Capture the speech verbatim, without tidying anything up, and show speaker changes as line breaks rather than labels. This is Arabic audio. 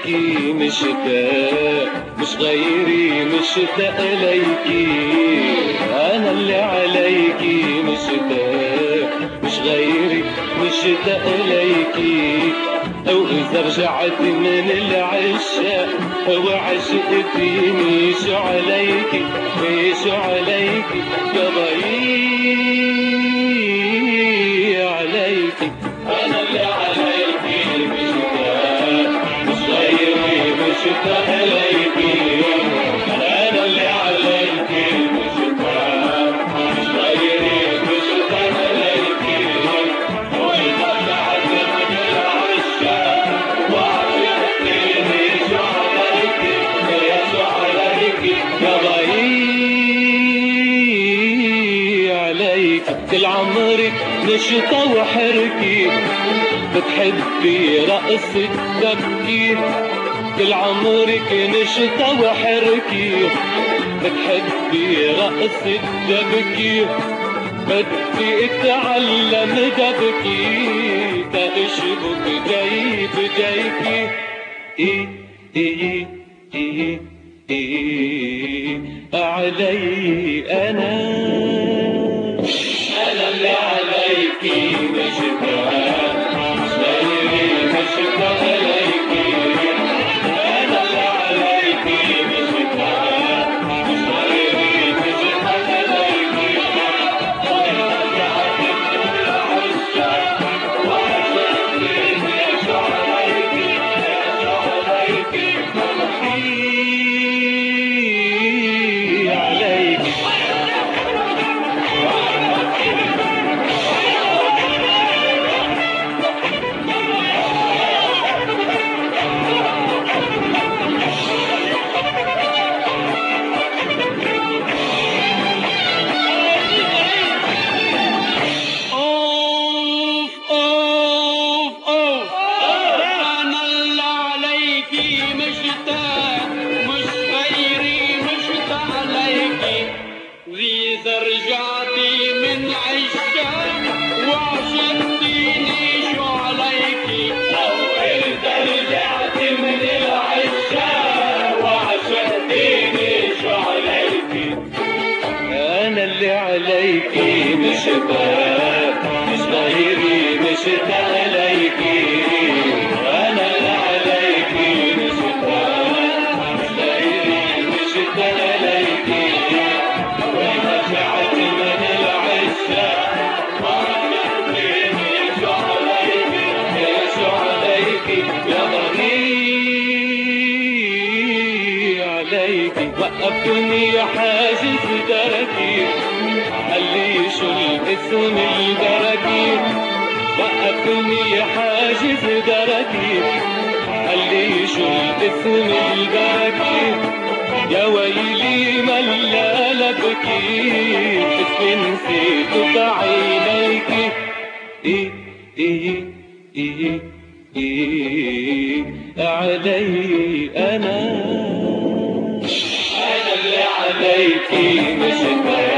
عليكي مشتاق، مش غيري مشتاق ليكي. انا اللي عليكي مشتاق، مش غيري مشتاق ليكي. او اذا رجعت من العشاق وعشقتيني شو عليكي، شو عليكي يا ضيع عليكي. انا اللي عليكي مشتاق، مش غيري مشتاق ليكي. انا اللي عليكي مشتاق، مش غيري مشتاق ليكي. واذا رجعت من العشاق وعشقتيني شو عليكي، شو عليكي يا ضيع عليكي. كل عمرك نشطة وحركي، بتحبي رقصة تبكي. كل عمرك نشطة وحركي، بتحبي رقصة تبكي. بدي اتعلم دبكي، تشبك جاي بجايكي. ايه ايه ايه ايه علي انا، انا اللي عليكي مشتاق، مش غيري مشتاق ليكي. انا اللي عليكي مشتاق، مش غيري مشتاق ليكي. واذا رجعت من العشاق وعشقتيني شو عليكي، شو عليكي عليكي.
إذا رجعتي من عشاق وعشقتيني شو عليكي.
أو إذا رجعتي من العشاق وعشقتيني شو عليكي. أنا اللي عليكي مشتاق، مش غيري مشتاق ليكي. أنا اللي عليكي مشتاق، مش غيري مشتاق ليكي. وإذا رجعت من العشاق وعشقتيني شو عليكي، شو عليكي يا ضيع عليكي. وقفتني يا حاجز دركي، قالي شو الاسم البركي. وقفتني يا حاجز دركي، قالي شو الاسم البركي. يا ويلي ملا لبكي، اسمي نسيت بعينيكي. ايه ايه ايه ايه علي انا، انا اللي عليكي مشتاق.